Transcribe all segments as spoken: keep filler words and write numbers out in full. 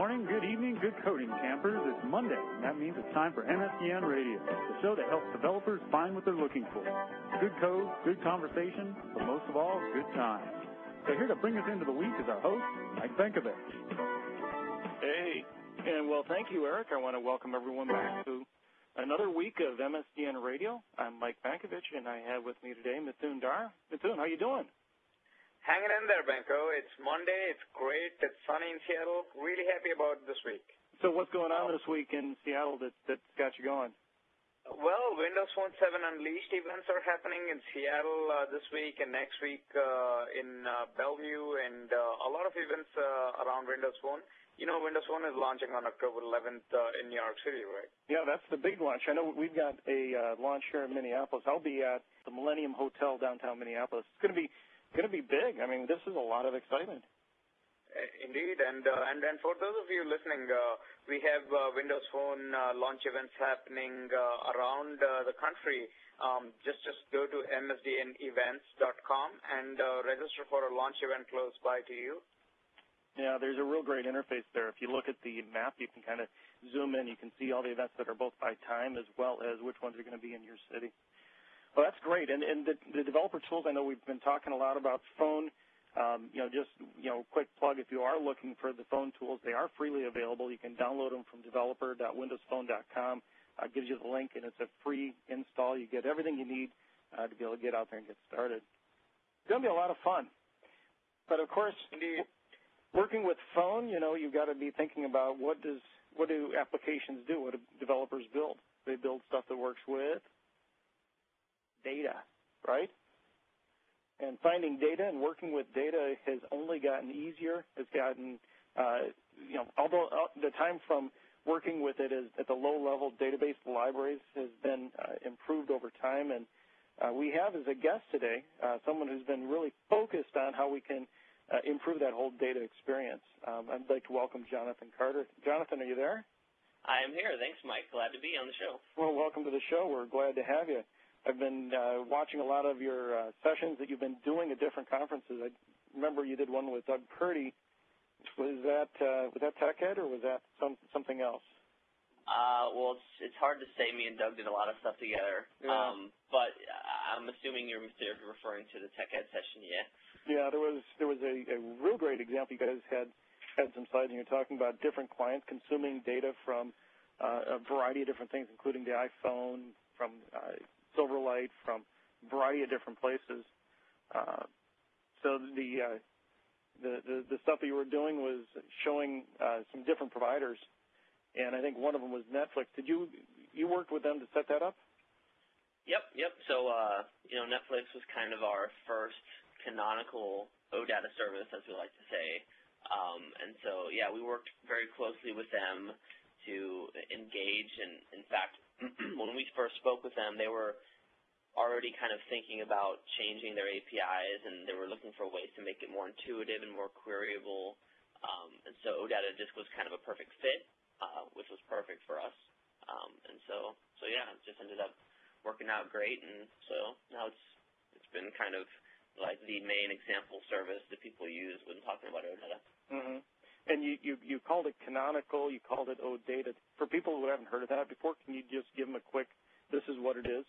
morning, good evening, good coding, campers. It's Monday, and that means it's time for M S D N Radio, the show that helps developers find what they're looking for. Good code, good conversation, but most of all, good time. So here to bring us into the week is our host, Mike Benkovich. Hey, and well, thank you, Eric. I want to welcome everyone back to another week of M S D N Radio. I'm Mike Benkovich, and I have with me today Mithun Dar. Mithun, how you doing? Hanging in there, Benko. It's Monday. It's great. It's sunny in Seattle. Really happy about this week. So what's going on this week in Seattle that, that's got you going? Well, Windows Phone seven Unleashed events are happening in Seattle uh, this week and next week uh, in uh, Bellevue, and uh, a lot of events uh, around Windows Phone. You know, Windows Phone is launching on October eleventh uh, in New York City, right? Yeah, that's the big launch. I know we've got a uh, launch here in Minneapolis. I'll be at the Millennium Hotel downtown Minneapolis. It's going to be going to be big. I mean, this is a lot of excitement. Indeed, and uh, and and for those of you listening, uh, we have uh, Windows Phone uh, launch events happening uh, around uh, the country. Um, just just go to M S D N events dot com and uh, register for a launch event close by to you. Yeah, there's a real great interface there. If you look at the map, you can kind of zoom in. You can see all the events that are both by time as well as which ones are going to be in your city. Well, that's great. And, and the, the developer tools, I know we've been talking a lot about phone. Um, you know, just, you know, quick plug, if you are looking for the phone tools, they are freely available. You can download them from developer dot windows phone dot com. Uh, gives you the link, and it's a free install. You get everything you need uh, to be able to get out there and get started. It's going to be a lot of fun. But, of course, Indeed. working with phone, you know, you've got to be thinking about what does what do applications do? What do developers build? They build stuff that works with data, right? And finding data and working with data has only gotten easier. It's gotten, uh, you know, although uh, the time from working with it is at the low-level database libraries has been uh, improved over time. And uh, we have as a guest today uh, someone who's been really focused on how we can uh, improve that whole data experience. Um, I'd like to welcome Jonathan Carter. Jonathan, are you there? I am here. Thanks, Mike. Glad to be on the show. Well, welcome to the show. We're glad to have you. I've been uh, watching a lot of your uh, sessions that you've been doing at different conferences. I remember you did one with Doug Purdy. Was that uh, was that TechEd or was that some, something else? Uh, well, it's, it's hard to say. Me and Doug did a lot of stuff together. Yeah. Um, but I'm assuming you're referring to the TechEd session, yeah? Yeah, there was there was a, a real great example. You guys had had some slides, and you're talking about different clients consuming data from uh, a variety of different things, including the iPhone, from uh, Silverlight, from a variety of different places. Uh, so the, uh, the, the the stuff that you were doing was showing uh, some different providers, and I think one of them was Netflix. Did you you worked with them to set that up? Yep, yep. So uh, you know, Netflix was kind of our first canonical O Data service, as we like to say, um, and so yeah, we worked very closely with them to engage, and in fact, when we first spoke with them, they were already kind of thinking about changing their A P Is, and they were looking for ways to make it more intuitive and more queryable. Um, and so O Data Disk was kind of a perfect fit, uh, which was perfect for us. Um, and so, so yeah, it just ended up working out great. And so now it's it's been kind of like the main example service that people use when talking about O Data. Mm-hmm. And you, you, you called it canonical, you called it O Data. For people who haven't heard of that before, can you just give them a quick, this is what it is?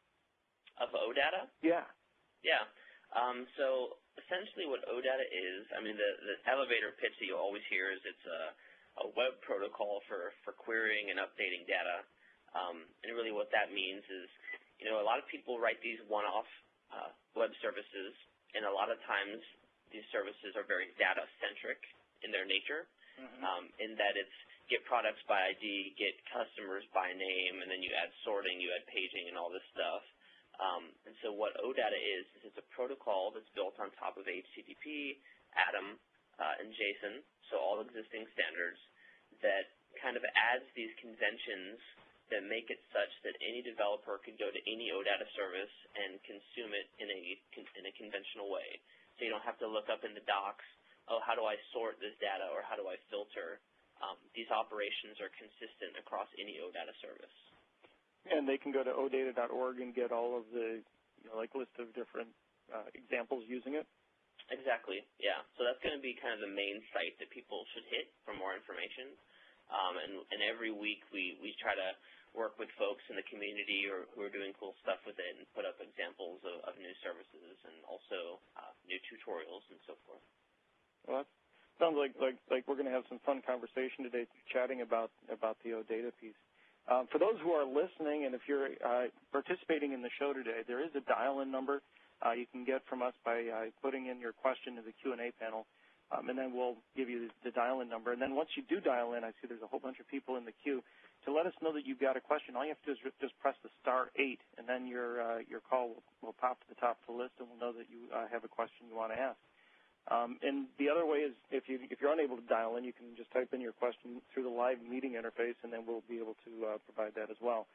Of O Data? Yeah. Yeah. Um, so essentially what O Data is, I mean, the, the elevator pitch that you always hear is it's a, a web protocol for, for querying and updating data. Um, and really what that means is, you know, a lot of people write these one-off uh, web services, and a lot of times these services are very data-centric in their nature, mm-hmm. um, in that it's get products by I D, get customers by name, and then you add sorting, you add paging, and all this stuff. Um, and so what O Data is, is it's a protocol that's built on top of H T T P, Atom, uh, and JSON, so all existing standards, that kind of adds these conventions that make it such that any developer could go to any O Data service and consume it in a, in a conventional way. So you don't have to look up in the docs, oh, how do I sort this data, or how do I filter? Um, these operations are consistent across any O Data service. And they can go to O data dot org and get all of the, you know, like list of different uh, examples using it? Exactly, yeah. So that's going to be kind of the main site that people should hit for more information. Um, and, and every week we, we try to work with folks in the community or who are doing cool stuff with it and put up examples of, of new services and also uh, new tutorials and so forth. Well, that sounds like, like, like we're going to have some fun conversation today chatting about, about the OData piece. Um, for those who are listening, and if you're uh, participating in the show today, there is a dial-in number uh, you can get from us by uh, putting in your question in the Q and A panel, um, and then we'll give you the, the dial-in number. And then once you do dial in, I see there's a whole bunch of people in the queue. To let us know that you've got a question, all you have to do is just press the star eight, and then your uh, your call will, will pop to the top of the list, and we'll know that you uh, have a question you want to ask. Um, and the other way is if, you, if you're unable to dial in, you can just type in your question through the live meeting interface, and then we'll be able to uh, provide that as well.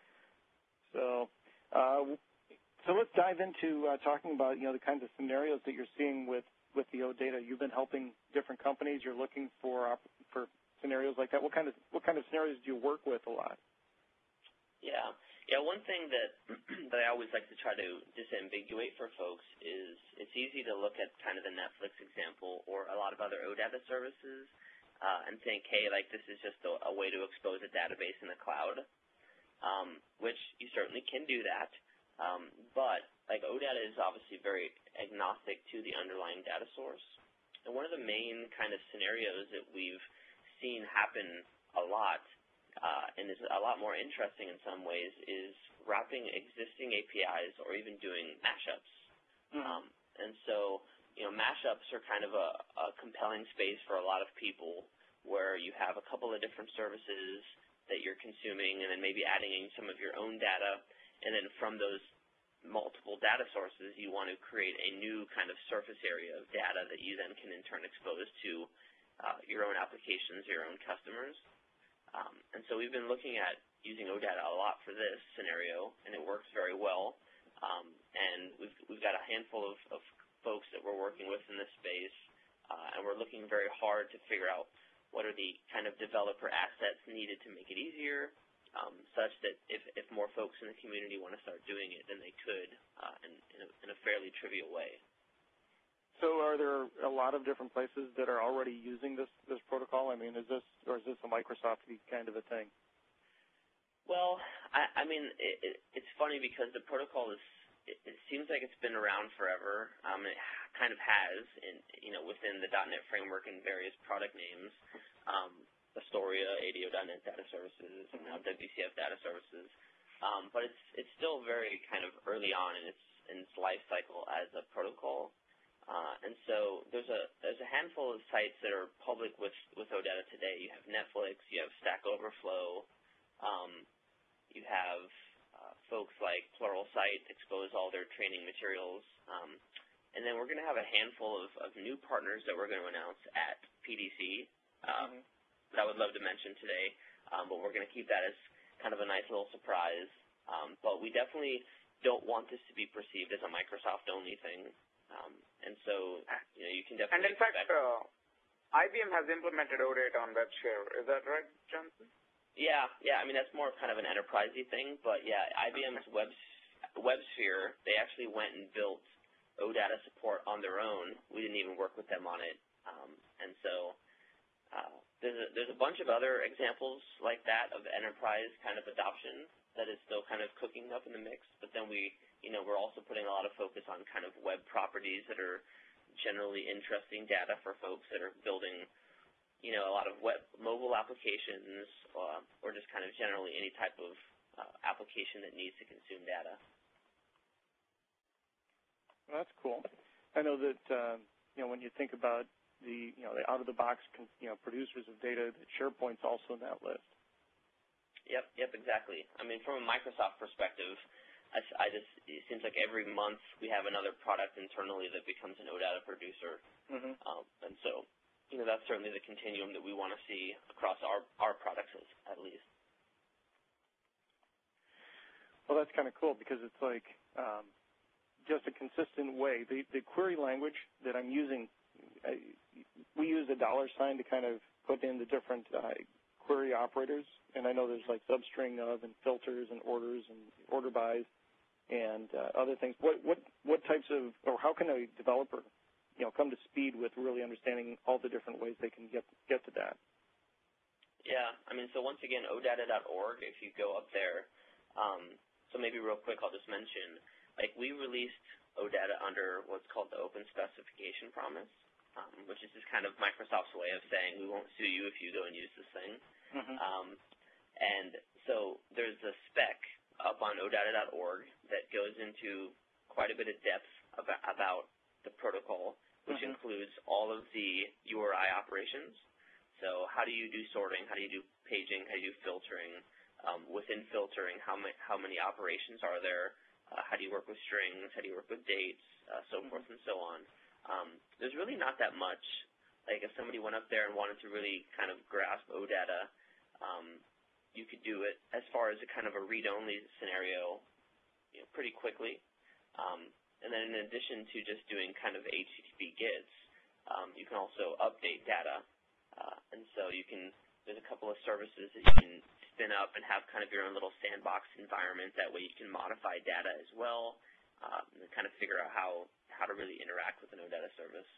So, uh, so let's dive into uh, talking about you know the kinds of scenarios that you're seeing with, with the OData. You've been helping different companies. You're looking for for scenarios like that. What kind of what kind of scenarios do you work with a lot? Yeah. Yeah, one thing that that I always like to try to disambiguate for folks is it's easy to look at kind of the Netflix example or a lot of other OData services uh, and think, hey, like this is just a, a way to expose a database in the cloud, um, which you certainly can do that. Um, but like OData is obviously very agnostic to the underlying data source. And one of the main kind of scenarios that we've seen happen a lot Uh, and is a lot more interesting in some ways, is wrapping existing A P Is or even doing mashups. Mm-hmm. Um, and so, you know, mashups are kind of a, a compelling space for a lot of people where you have a couple of different services that you're consuming and then maybe adding in some of your own data, and then from those multiple data sources, you want to create a new kind of surface area of data that you then can in turn expose to uh, your own applications, your own customers. Um, and so we've been looking at using OData a lot for this scenario, and it works very well. Um, and we've, we've got a handful of, of folks that we're working with in this space, uh, and we're looking very hard to figure out what are the kind of developer assets needed to make it easier, um, such that if, if more folks in the community want to start doing it, then they could uh, in, in, a, in a fairly trivial way. So are there a lot of different places that are already using this, this protocol? I mean, is this, or is this a Microsoft kind of a thing? Well, I, I mean, it, it, it's funny because the protocol is, it, it seems like it's been around forever. Um, it kind of has, in, you know, within the dot net framework and various product names, um, Astoria, A D O dot net Data Services, and now W C F Data Services. Um, but it's, it's still very kind of early on in its, in its life cycle as a protocol. Uh, and so there's a there's a handful of sites that are public with, with OData today. You have Netflix, you have Stack Overflow, um, you have uh, folks like Pluralsight expose all their training materials, um, and then we're going to have a handful of, of new partners that we're going to announce at P D C uh, mm-hmm. that I would love to mention today, um, but we're going to keep that as kind of a nice little surprise. Um, but we definitely don't want this to be perceived as a Microsoft-only thing. Um, and so, you know, you can definitely. And in fact, uh, I B M has implemented OData on WebSphere. Is that right, Johnson? Yeah, yeah. I mean, that's more of kind of an enterprisey thing. But yeah, I B M's Web, WebSphere, they actually went and built OData support on their own. We didn't even work with them on it. Um, and so uh, there's a, there's a bunch of other examples like that of enterprise kind of adoption that is still kind of cooking up in the mix. But then we. You know, we're also putting a lot of focus on kind of web properties that are generally interesting data for folks that are building, you know, a lot of web mobile applications uh, or just kind of generally any type of uh, application that needs to consume data. Well, that's cool. I know that, uh, you know, when you think about the, you know, the out-of-the-box, you know, producers of data, that SharePoint's also in that list. Yep, yep, exactly. I mean, from a Microsoft perspective, I, I just, it seems like every month we have another product internally that becomes an OData producer. Mm-hmm. um, and so, you know, that's certainly the continuum that we want to see across our, our products at least. Well, that's kind of cool because it's like um, just a consistent way. The, the query language that I'm using, I, we use a dollar sign to kind of put in the different uh, query operators, and I know there's like substring of and filters and orders and order bys and uh, other things. What what what types of, or how can a developer you know, come to speed with really understanding all the different ways they can get get to that. Yeah, I mean, so once again, O data dot org, if you go up there, um, so maybe real quick I'll just mention, like we released O data under what's called the Open Specification Promise, um, which is just kind of Microsoft's way of saying we won't sue you if you go and use this thing. Mm-hmm. Um, and so there's a spec up on O data dot org that goes into quite a bit of depth about, about the protocol, which mm-hmm. includes all of the U R I operations. So how do you do sorting? How do you do paging? How do you do filtering? Um, within filtering, how, ma how many operations are there? Uh, how do you work with strings? How do you work with dates? Uh, so mm-hmm. forth and so on. Um, there's really not that much. Like if somebody went up there and wanted to really kind of grasp O data, um, you could do it as far as a kind of a read-only scenario, you know, pretty quickly. Um, and then in addition to just doing kind of H T T P gets, um, you can also update data. Uh, and so you can, there's a couple of services that you can spin up and have kind of your own little sandbox environment. That way you can modify data as well, uh, and kind of figure out how, how to really interact with an O data service.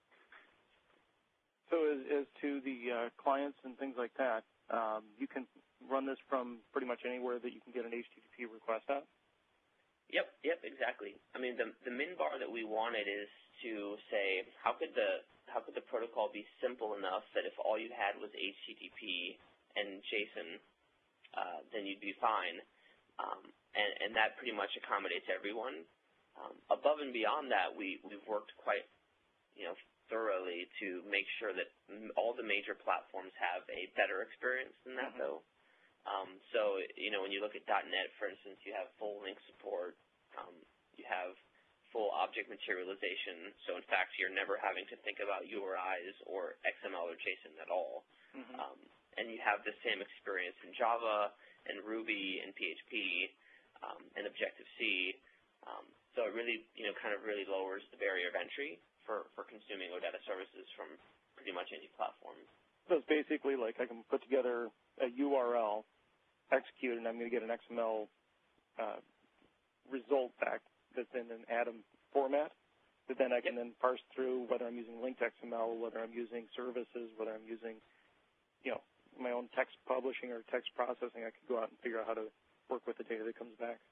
So as, as to the uh, clients and things like that, um, you can run this from pretty much anywhere that you can get an H T T P request at? Yep, yep, exactly. I mean, the, the min bar that we wanted is to say, how could the how could the protocol be simple enough that if all you had was H T T P and JSON, uh, then you'd be fine. Um, and, and that pretty much accommodates everyone. Um, above and beyond that, we, we've worked quite, you know, thoroughly to make sure that all the major platforms have a better experience than that, mm-hmm. though. Um, so, you know, when you look at dot net, for instance, you have full link support. Um, you have full object materialization. So, in fact, you're never having to think about U R Is or X M L or JSON at all. Mm-hmm. um, and you have the same experience in Java and Ruby and P H P um, and Objective-C. Um, so it really, you know, kind of really lowers the barrier of entry for, for consuming O data services from pretty much any platform. So it's basically like I can put together a U R L, execute, and I'm going to get an X M L uh, result back that's in an Atom format that then I can yep. then parse through whether I'm using linked X M L, whether I'm using services, whether I'm using, you know, my own text publishing or text processing. I could go out and figure out how to work with the data that comes back.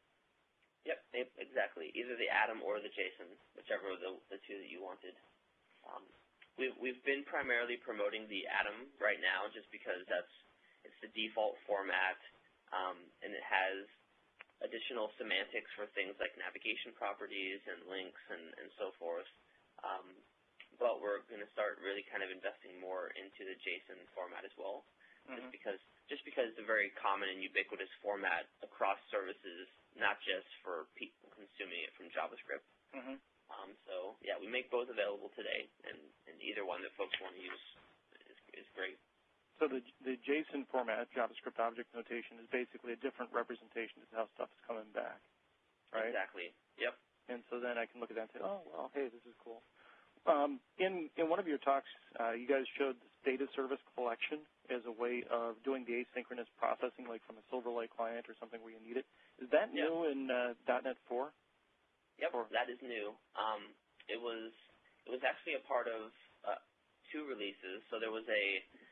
Yep, exactly. Either the Atom or the JSON, whichever of the, the two that you wanted. Um, we've, we've been primarily promoting the Atom right now just because that's it's the default format, um, and it has additional semantics for things like navigation properties and links and, and so forth. Um, but we're going to start really kind of investing more into the JSON format as well, mm-hmm. just because just because it's a very common and ubiquitous format across services, not just for people consuming it from JavaScript. Mm-hmm. Um, so, yeah, we make both available today, and, and either one that folks want to use is, is great. So the, the JSON format, JavaScript Object Notation, is basically a different representation of how stuff is coming back, right? Exactly. Yep. And so then I can look at that and say, oh, well, hey, this is cool. Um, in, in one of your talks, uh, you guys showed this data service collection as a way of doing the asynchronous processing, like from a Silverlight client or something where you need it. Is that yep. new in uh, dot net four? Yep, or? That is new. Um, it was it was actually a part of uh, two releases. So there was a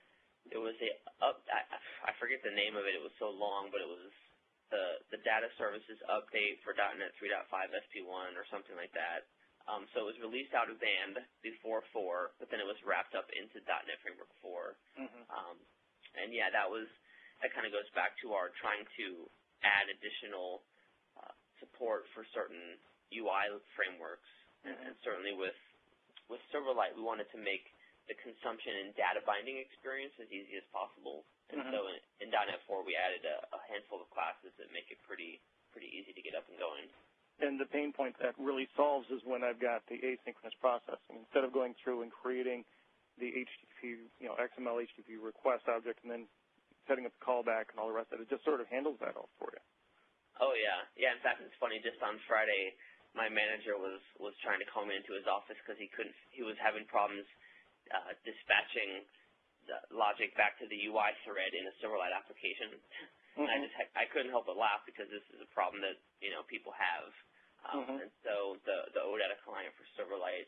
it was a up I, I forget the name of it. It was so long, but it was the the data services update for dot net three point five S P one or something like that. Um, so it was released out of band before four, but then it was wrapped up into dot net Framework four. Mm-hmm. um, and yeah, that was that kind of goes back to our trying to add additional uh, support for certain U I frameworks, mm-hmm. and, and certainly with with Silverlight, we wanted to make the consumption and data binding experience as easy as possible. And mm-hmm. so in, in dot net four, we added a, a handful of classes that make it pretty pretty easy to get up and going. And the pain point that really solves is when I've got the asynchronous processing. Instead of going through and creating the H T T P, you know, X M L H T T P request object and then setting up the callback and all the rest of it, it just sort of handles that all for you. Oh, yeah. Yeah, in fact, it's funny. Just on Friday, my manager was, was trying to call me into his office because he couldn't, he was having problems uh, dispatching the logic back to the U I thread in a Silverlight application. Mm-hmm. And I just I couldn't help but laugh because this is a problem that, you know, people have. Um, mm-hmm. And so the, the O data client for Silverlight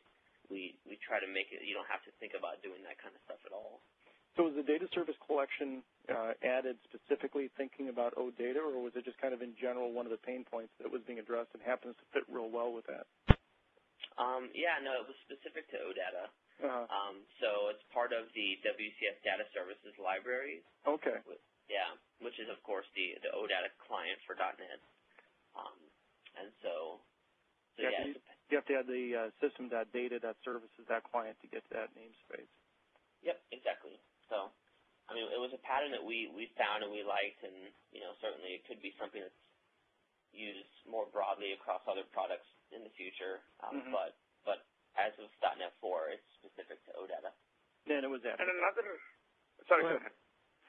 we, we try to make it, you don't have to think about doing that kind of stuff at all. So was the data service collection uh, added specifically thinking about OData, or was it just kind of in general one of the pain points that was being addressed and happens to fit real well with that? Um, yeah, no, it was specific to OData. Uh-huh. Um, so it's part of the W C S Data Services library. Okay. Yeah, which is, of course, the, the OData client for .NET. Um, and so, so you yeah. Have to, you have to add the uh, system.data.services.client to get to that namespace. Yep, exactly. So, I mean, it was a pattern that we, we found and we liked, and, you know, certainly it could be something that's used more broadly across other products in the future. Um, mm-hmm. But but as of .NET four, it's specific to OData. Then it was that. And another, sorry, go ahead.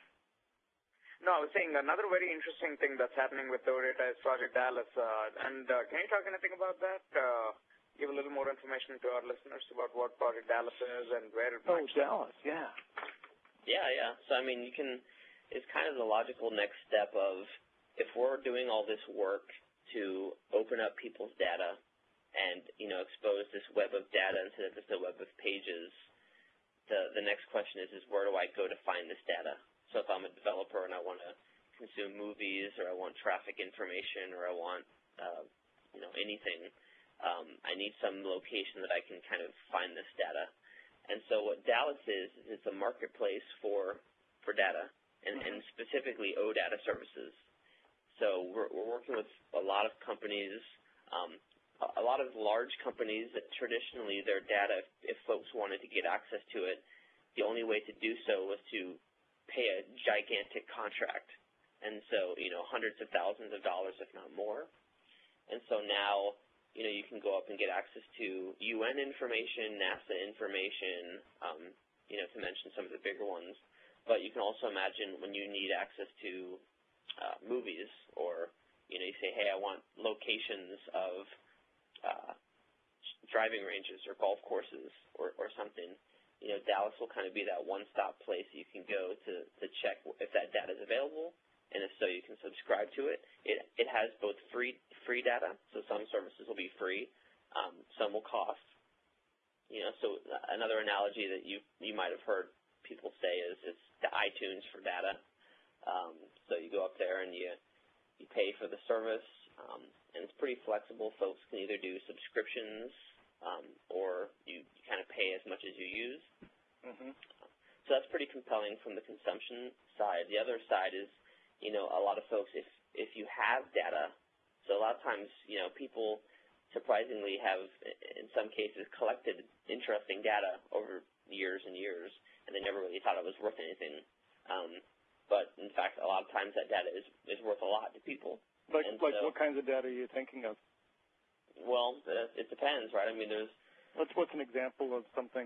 No, I was saying another very interesting thing that's happening with OData is Project Dallas. Uh, and uh, can you talk anything about that? Uh, give a little more information to our listeners about what Project Dallas is and where it Oh, might Dallas, yeah. Yeah, yeah. So, I mean, you can, it's kind of the logical next step of if we're doing all this work to open up people's data and, you know, expose this web of data instead of just a web of pages, the, the next question is, is where do I go to find this data? So if I'm a developer and I want to consume movies or I want traffic information or I want, uh, you know, anything, um, I need some location that I can kind of find this data. And so what Dallas is, is it's a marketplace for, for data, and, and specifically OData services. So we're, we're working with a lot of companies, um, a, a lot of large companies that traditionally their data, if, if folks wanted to get access to it, the only way to do so was to pay a gigantic contract. And so, you know, hundreds of thousands of dollars, if not more. And so now, you know, you can go up and get access to U N information, NASA information, um, you know, to mention some of the bigger ones. But you can also imagine when you need access to uh, movies or, you know, you say, hey, I want locations of uh, driving ranges or golf courses or, or something. You know, Dallas will kind of be that one-stop place you can go to, to check if that data is available, and if so, you can subscribe to it. It, it has both free free data, so some services will be free, um, some will cost. You know, so another analogy that you you might have heard people say is it's the iTunes for data. Um, so you go up there and you you pay for the service, um, and it's pretty flexible. Folks can either do subscriptions, Um, or you, you kind of pay as much as you use. Mm-hmm. So that's pretty compelling from the consumption side. The other side is, you know, a lot of folks, if, if you have data, so a lot of times, you know, people surprisingly have, in some cases, collected interesting data over years and years, and they never really thought it was worth anything. Um, but, in fact, a lot of times that data is, is worth a lot to people. Like, and like so, what kinds of data are you thinking of? Well, it depends, right? I mean, there's... What's, what's an example of something?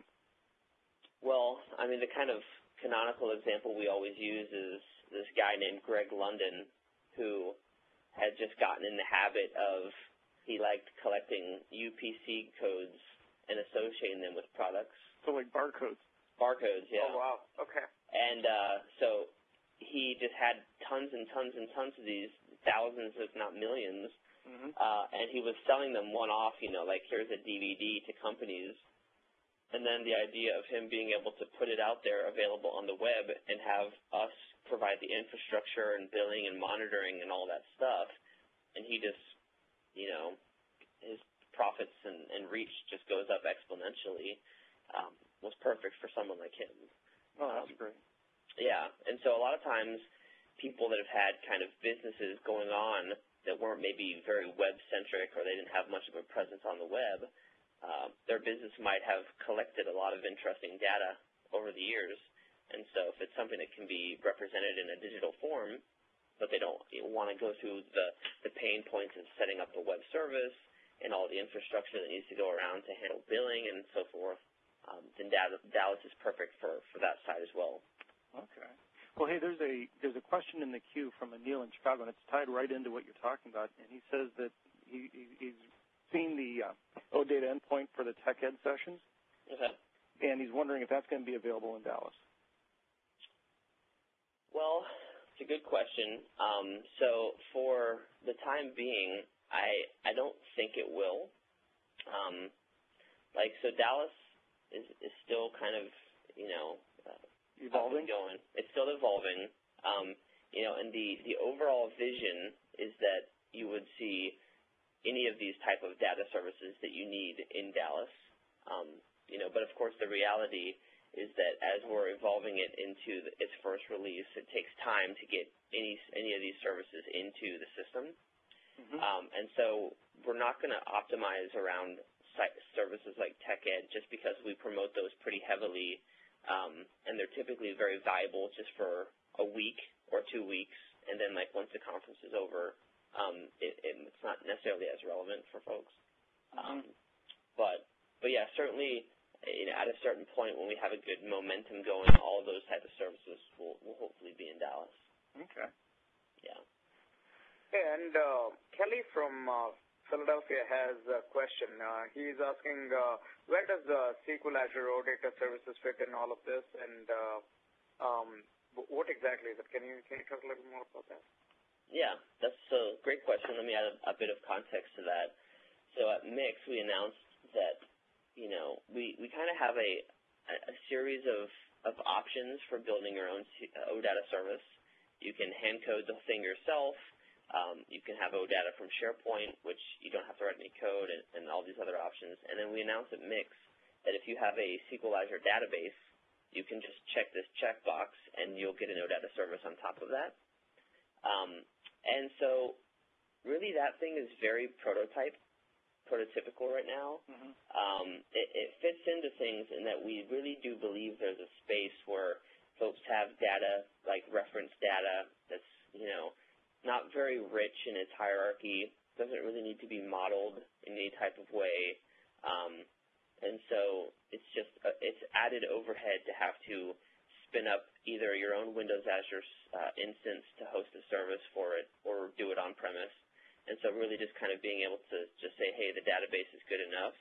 Well, I mean, the kind of canonical example we always use is this guy named Greg London who had just gotten in the habit of, he liked collecting U P C codes and associating them with products. So like barcodes? Barcodes, yeah. Oh, wow. Okay. And uh, so he just had tons and tons and tons of these, thousands if not millions. Mm-hmm. Uh, and he was selling them one-off, you know, like here's a D V D to companies. And then the idea of him being able to put it out there available on the web and have us provide the infrastructure and billing and monitoring and all that stuff, and he just, you know, his profits and, and reach just goes up exponentially, um, was perfect for someone like him. Oh, that's um, great. Yeah, and so a lot of times people that have had kind of businesses going on that weren't maybe very web-centric or they didn't have much of a presence on the web, uh, their business might have collected a lot of interesting data over the years. And so if it's something that can be represented in a digital form, but they don't want to go through the, the pain points of setting up a web service and all the infrastructure that needs to go around to handle billing and so forth, um, then Dallas is perfect for, for that side as well. Okay. Well, hey, there's a there's a question in the queue from a Neil in Chicago, and it's tied right into what you're talking about. And he says that he, he, he's seen the uh, OData endpoint for the Tech Ed sessions, Okay. and he's wondering if that's going to be available in Dallas. Well, it's a good question. Um, so for the time being, I I don't think it will. Um, like so, Dallas is, is still kind of, you know, uh, evolving. Going. It's still evolving. Um, you know, and the, the overall vision is that you would see any of these type of data services that you need in Dallas. Um, you know, but of course the reality is that as we're evolving it into the, its first release, it takes time to get any any of these services into the system. Mm-hmm. um, and so we're not going to optimize around site services like TechEd just because we promote those pretty heavily, um, and they're typically very valuable just for a week or two weeks, and then like once the conference is over, um, it, it, it's not necessarily as relevant for folks. Um, mm-hmm. But but yeah, certainly. You know, at a certain point when we have a good momentum going, all of those type of services will, will hopefully be in Dallas. Okay. Yeah. Hey, and uh, Kelly from uh, Philadelphia has a question. Uh, he's asking, uh, where does uh, S Q L Azure OData services fit in all of this, and uh, um, what exactly is it? Can you can you talk a little more about that? Yeah, that's a great question. Let me add a, a bit of context to that. So at Mix, we announced that you know, we, we kind of have a, a series of, of options for building your own OData service. You can hand code the thing yourself. Um, you can have OData from SharePoint, which you don't have to write any code, and, and all these other options. And then we announced at Mix that if you have a S Q L Azure database, you can just check this checkbox, and you'll get an OData service on top of that. Um, and so really that thing is very prototype. prototypical right now. Mm-hmm. um, it, it fits into things in that we really do believe there's a space where folks have data, like reference data, that's, you know, not very rich in its hierarchy, doesn't really need to be modeled in any type of way. Um, and so it's just, uh, it's added overhead to have to spin up either your own Windows Azure uh, instance to host a service for it or do it on-premise. And so really just kind of being able to just say, hey, the database is good enough.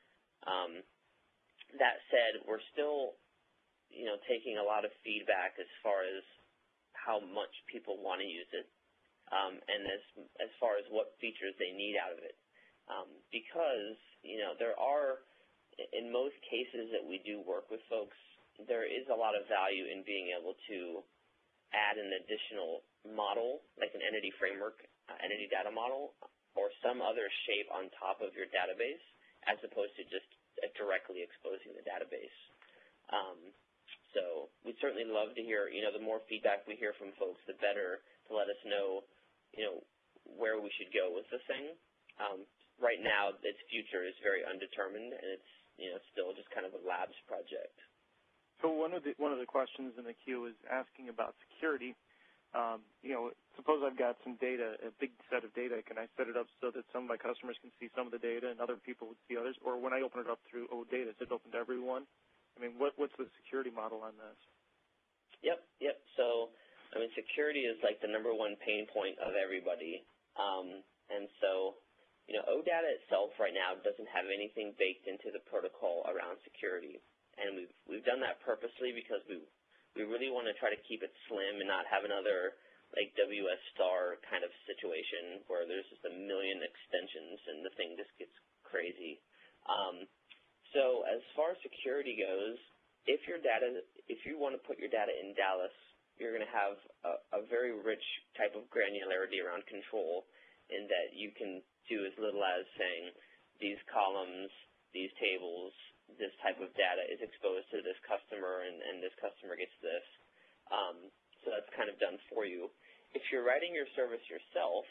Um, that said, we're still, you know, taking a lot of feedback as far as how much people want to use it, um, and as as far as what features they need out of it. Um, because, you know, there are, in most cases that we do work with folks, there is a lot of value in being able to add an additional model, like an entity framework, uh, entity data model, or some other shape on top of your database, as opposed to just uh, directly exposing the database. Um, so we'd certainly love to hear, you know, the more feedback we hear from folks, the better, to let us know, you know, where we should go with the thing. Um, right now, its future is very undetermined, and it's, you know, still just kind of a labs project. So one of the one of the questions in the queue is asking about security. Um, you know, suppose I've got some data, a big set of data. Can I set it up so that some of my customers can see some of the data and other people would see others? Or when I open it up through OData, is it open to everyone? I mean, what, what's the security model on this? Yep, yep. So, I mean, security is like the number one pain point of everybody. Um, and so, you know, OData itself right now doesn't have anything baked into the protocol around security. And we've, we've done that purposely because we we really want to try to keep it slim and not have another like W S star kind of situation where there's just a million extensions and the thing just gets crazy. Um, so as far as security goes, if your data, if you want to put your data in Dallas, you're going to have a, a very rich type of granularity around control in that you can do as little as saying these columns, these tables, this type of data is exposed to this customer, and, and this customer gets this. Um, so that's kind of done for you. If you're writing your service yourself,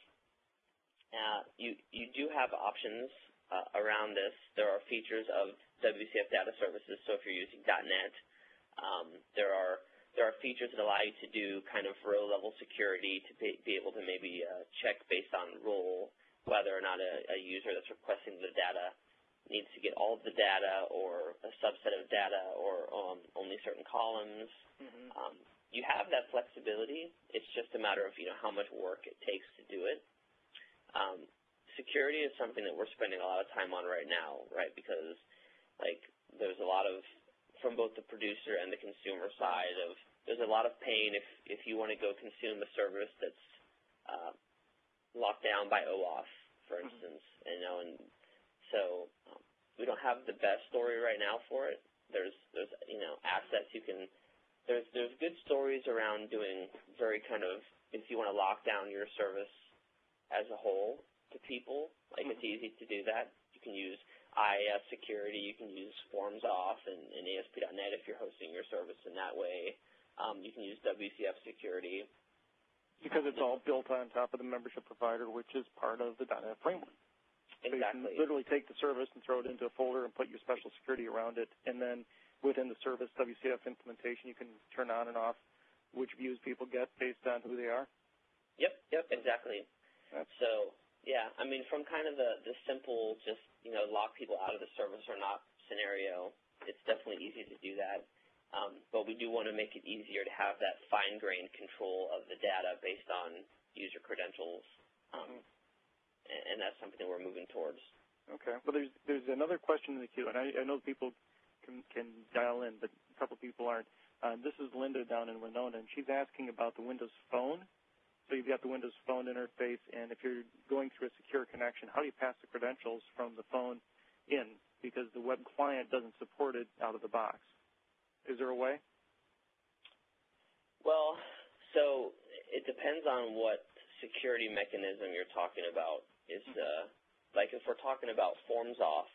uh, you, you do have options uh, around this. There are features of W C F data services, so if you're using .NET, um, there are there are features that allow you to do kind of row-level security to be, be able to maybe uh, check based on role whether or not a, a user that's requesting the data needs to get all of the data or a subset of data or um, only certain columns. Mm-hmm. um, you have that flexibility. It's just a matter of, you know, how much work it takes to do it. Um, security is something that we're spending a lot of time on right now, right, because, like, there's a lot of, from both the producer and the consumer side of, there's a lot of pain if, if you want to go consume a service that's uh, locked down by OAuth, for instance, mm-hmm. you know, and So um, we don't have the best story right now for it. There's there's you know assets you can there's there's good stories around doing very kind of, if you want to lock down your service as a whole to people, like it's easy to do that. You can use I A S security, you can use Forms Off and, and A S P dot net if you're hosting your service in that way. Um, you can use W C F security. Because it's all built on top of the membership provider, which is part of the .NET framework. Exactly. So you can literally take the service and throw it into a folder and put your special security around it, and then within the service W C F implementation, you can turn on and off which views people get based on who they are. Yep, yep, exactly. That's so, yeah, I mean, from kind of the, the simple just, you know, lock people out of the service or not scenario, it's definitely easy to do that. Um, but we do want to make it easier to have that fine-grained control of the data based on user credentials, um, mm-hmm. and, and that's something that we're moving towards. Okay. Well, there's there's another question in the queue, and I, I know people can, can dial in, but a couple people aren't. Uh, this is Linda down in Winona, and she's asking about the Windows Phone. So you've got the Windows Phone interface, and if you're going through a secure connection, how do you pass the credentials from the phone in? Because the web client doesn't support it out of the box. Is there a way? Well, so it depends on what security mechanism you're talking about. Is uh, like if we're talking about Forms Off,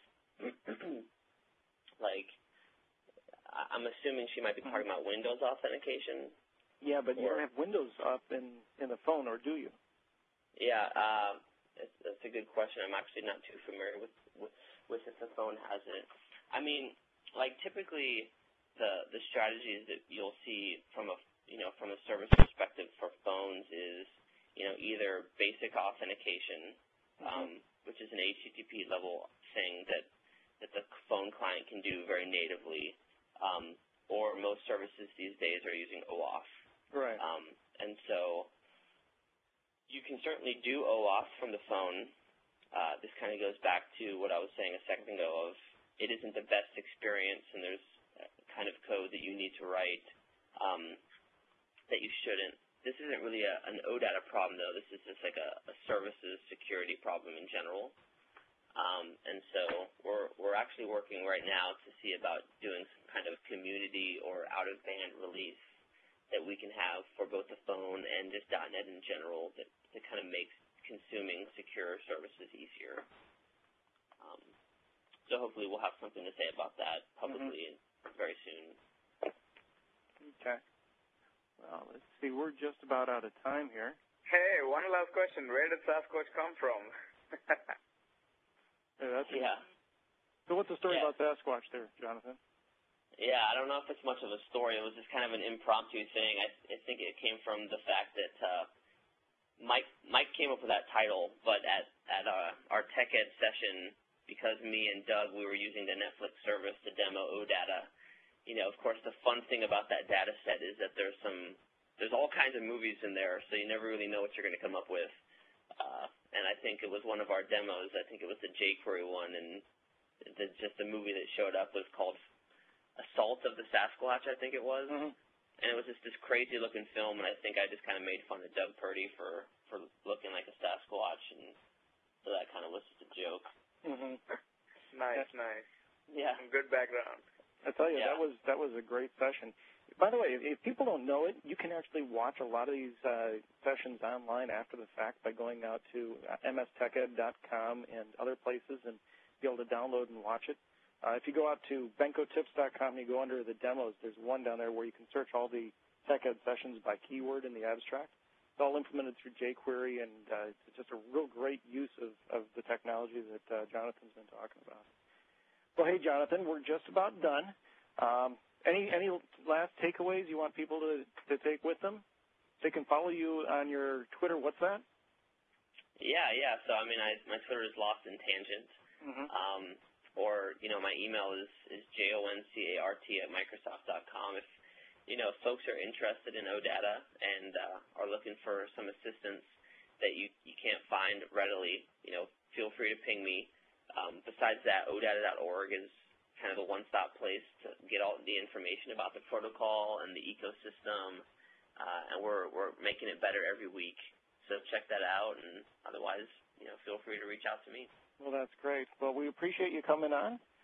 like I'm assuming she might be talking about Windows authentication. Yeah, but you don't have Windows up in, in the phone, or do you? Yeah, uh, it's, that's a good question. I'm actually not too familiar with, with, with if the phone has it. I mean, like typically the the strategies that you'll see from a you know from a service perspective for phones is you know either basic authentication, mm-hmm. um, which is an H T T P level thing that that the phone client can do very natively, um, or most services these days are using OAuth. Right. Um, and so you can certainly do OAuth from the phone. Uh, this kind of goes back to what I was saying a second ago of it isn't the best experience, and there's kind of code that you need to write um, that you shouldn't. This isn't really a, an O DATA problem, though. This is just like a, a services security problem in general. Um, and so we're, we're actually working right now to see about doing some kind of community or out-of-band release that we can have for both the phone and just .NET in general that, that kind of makes consuming secure services easier. Um, so hopefully we'll have something to say about that publicly mm-hmm. very soon. Okay. Well, let's see. We're just about out of time here. Hey, one last question. Where did Sasquatch come from? yeah, that's yeah. So what's the story yeah. about Sasquatch there, Jonathan? Yeah, I don't know if it's much of a story. It was just kind of an impromptu thing. I, I think it came from the fact that uh, Mike Mike came up with that title, but at, at uh, our Tech Ed session, because me and Doug, we were using the Netflix service to demo O DATA, you know, of course, the fun thing about that data set is that there's some, there's all kinds of movies in there, so you never really know what you're going to come up with. Uh, and I think it was one of our demos. I think it was the jQuery one, and the, just the movie that showed up was called Assault of the Sasquatch, I think it was. Mm-hmm. And it was just this crazy-looking film, and I think I just kind of made fun of Doug Purdy for, for looking like a Sasquatch, and so that kind of was just a joke. Mm-hmm. Nice, nice. Yeah. Some good background. I tell you, yeah. that was that was a great session. By the way, if, if people don't know it, you can actually watch a lot of these uh, sessions online after the fact by going out to uh, m s tech ed dot com and other places and be able to download and watch it. Uh, if you go out to benko tips dot com and you go under the demos, there's one down there where you can search all the Tech Ed sessions by keyword in the abstract. It's all implemented through jQuery, and uh, it's just a real great use of, of the technology that uh, Jonathan's been talking about. Well, hey, Jonathan, we're just about done. Um, any any last takeaways you want people to, to take with them? They can follow you on your Twitter. What's that? Yeah, yeah. So, I mean, I, my Twitter is Lost in Tangent. Mm-hmm. Um, or, you know, my email is, is J O N C A R T at Microsoft dot com. If, you know, if folks are interested in O DATA and uh, are looking for some assistance that you, you can't find readily, you know, feel free to ping me. Um, besides that, O DATA dot org is kind of a one-stop place to get all the information about the protocol and the ecosystem, uh, and we're, we're making it better every week. So check that out, and otherwise, you know, feel free to reach out to me. Well, that's great. Well, we appreciate you coming on.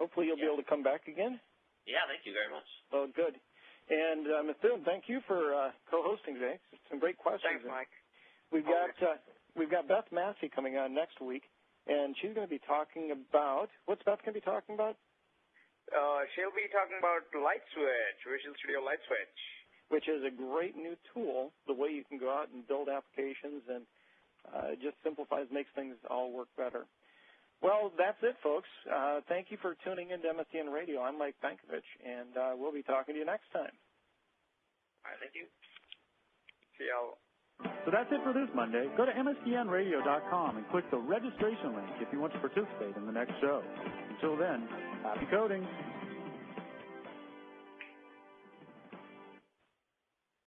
hopefully you'll yeah. be able to come back again. Yeah, thank you very much. Well, good. And uh, Mithun, thank you for uh, co-hosting today. Some great questions. Thanks, Mike. We've got uh, we've got Beth Massey coming on next week, and she's going to be talking about, what's Beth going to be talking about? Uh, she'll be talking about Light Switch, Visual Studio Light Switch. Which is a great new tool, the way you can go out and build applications, and uh, just simplifies, makes things all work better. Well, that's it, folks. Uh, thank you for tuning in to M S D N Radio. I'm Mike Bankovich, and uh, we'll be talking to you next time. All right, thank you. See y'all. So that's it for this Monday. Go to M S D N radio dot com and click the registration link if you want to participate in the next show. Until then, happy coding.